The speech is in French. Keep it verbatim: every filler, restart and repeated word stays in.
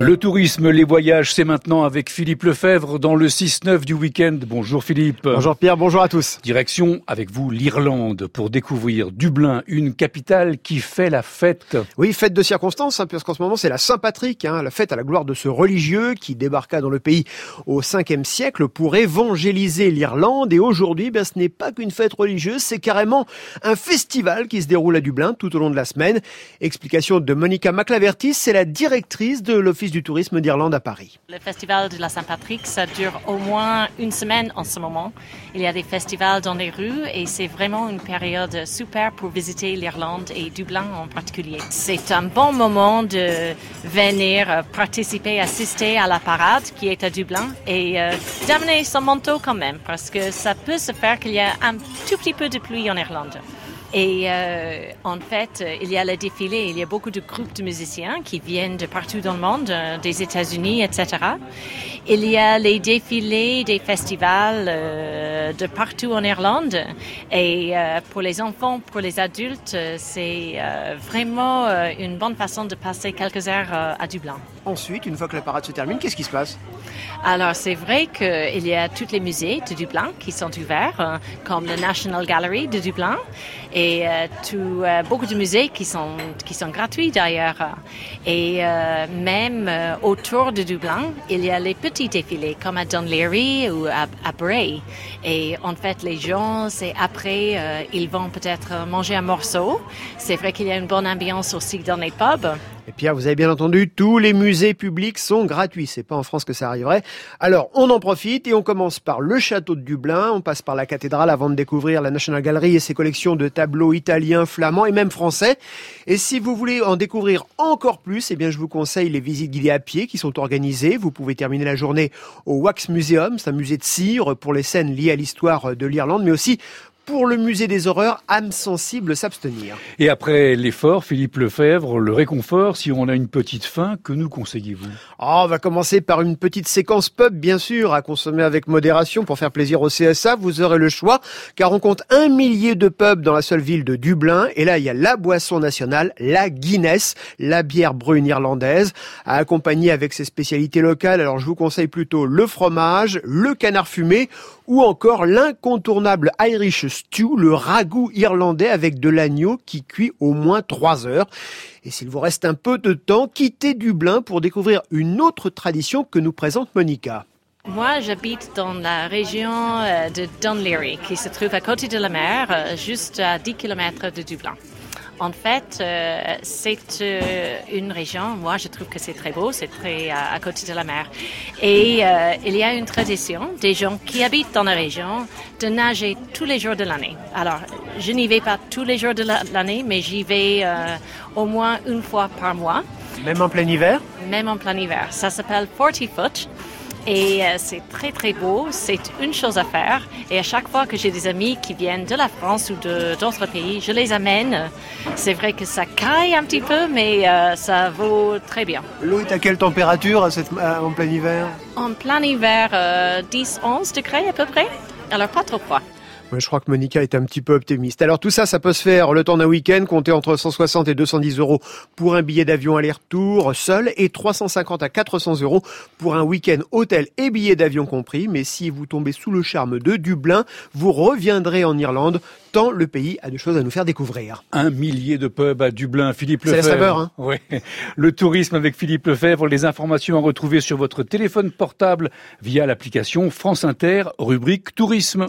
Le tourisme, les voyages, c'est maintenant avec Philippe Lefebvre dans le six neuf du week-end. Bonjour Philippe. Bonjour Pierre, bonjour à tous. Direction avec vous l'Irlande pour découvrir Dublin, une capitale qui fait la fête. Oui, fête de circonstance, hein, puisqu'en ce moment c'est la Saint-Patrick, hein, la fête à la gloire de ce religieux qui débarqua dans le pays au cinquième siècle pour évangéliser l'Irlande. Et aujourd'hui, ben, ce n'est pas qu'une fête religieuse, c'est carrément un festival qui se déroule à Dublin tout au long de la semaine. Explication de Monica McLaverty, c'est la directrice de l'Office du tourisme d'Irlande à Paris. Le festival de la Saint-Patrick, ça dure au moins une semaine en ce moment. Il y a des festivals dans les rues et c'est vraiment une période super pour visiter l'Irlande et Dublin en particulier. C'est un bon moment de venir participer, assister à la parade qui est à Dublin et euh, d'amener son manteau quand même parce que ça peut se faire qu'il y a un tout petit peu de pluie en Irlande. Et euh, en fait, il y a le défilé, il y a beaucoup de groupes de musiciens qui viennent de partout dans le monde, des États-Unis, et cetera. Il y a les défilés des festivals euh, de partout en Irlande. Et euh, pour les enfants, pour les adultes, c'est euh, vraiment euh, une bonne façon de passer quelques heures euh, à Dublin. Ensuite, une fois que la parade se termine, qu'est-ce qui se passe ? Alors, c'est vrai qu'il y a tous les musées de Dublin qui sont ouverts, euh, comme le National Gallery de Dublin. Et euh, tout, euh, beaucoup de musées qui sont, qui sont gratuits d'ailleurs. Et euh, même euh, autour de Dublin, il y a les petits défilés comme à Dún Laoghaire ou à, à Bray. Et en fait, les gens, c'est après, euh, ils vont peut-être manger un morceau. C'est vrai qu'il y a une bonne ambiance aussi dans les pubs. Et Pierre, vous avez bien entendu, tous les musées publics sont gratuits. C'est pas en France que ça arriverait. Alors, on en profite et on commence par le château de Dublin. On passe par la cathédrale avant de découvrir la National Gallery et ses collections de tableaux italiens, flamands et même français. Et si vous voulez en découvrir encore plus, eh bien, je vous conseille les visites guidées à pied qui sont organisées. Vous pouvez terminer la journée au Wax Museum. C'est un musée de cire pour les scènes liées à l'histoire de l'Irlande, mais aussi pour le musée des horreurs, âmes sensibles s'abstenir. Et après l'effort, Philippe Lefebvre, le réconfort, si on a une petite faim, que nous conseillez-vous ? Oh, on va commencer par une petite séquence pub, bien sûr, à consommer avec modération pour faire plaisir au C S A. Vous aurez le choix, car on compte un millier de pubs dans la seule ville de Dublin. Et là, il y a la boisson nationale, la Guinness, la bière brune irlandaise, à accompagner avec ses spécialités locales. Alors, je vous conseille plutôt le fromage, le canard fumé, ou encore l'incontournable Irish stew, le ragoût irlandais avec de l'agneau qui cuit au moins trois heures. Et s'il vous reste un peu de temps, quittez Dublin pour découvrir une autre tradition que nous présente Monica. Moi, j'habite dans la région de Dún Laoghaire, qui se trouve à côté de la mer, juste à dix kilomètres de Dublin. En fait, euh, c'est euh, une région, moi je trouve que c'est très beau, c'est très à, à côté de la mer. Et euh, il y a une tradition des gens qui habitent dans la région de nager tous les jours de l'année. Alors, je n'y vais pas tous les jours de la, l'année, mais j'y vais euh, au moins une fois par mois. Même en plein hiver ? Même en plein hiver. Ça s'appelle forty foot. Et euh, c'est très très beau, c'est une chose à faire. Et à chaque fois que j'ai des amis qui viennent de la France ou de, d'autres pays, je les amène. C'est vrai que ça caille un petit peu, mais euh, ça vaut très bien. L'eau est à quelle température à cette, à, en plein hiver ? En plein hiver, euh, dix à onze degrés à peu près. Alors pas trop froid. Ouais, je crois que Monica est un petit peu optimiste. Alors tout ça, ça peut se faire le temps d'un week-end, comptez entre cent soixante et deux cent dix euros pour un billet d'avion aller-retour seul et trois cent cinquante à quatre cents euros pour un week-end hôtel et billet d'avion compris. Mais si vous tombez sous le charme de Dublin, vous reviendrez en Irlande, tant le pays a de choses à nous faire découvrir. Un millier de pubs à Dublin, Philippe Lefebvre. C'est la saveur, hein ? Oui. Le tourisme avec Philippe Lefebvre, les informations à retrouver sur votre téléphone portable via l'application France Inter, rubrique tourisme.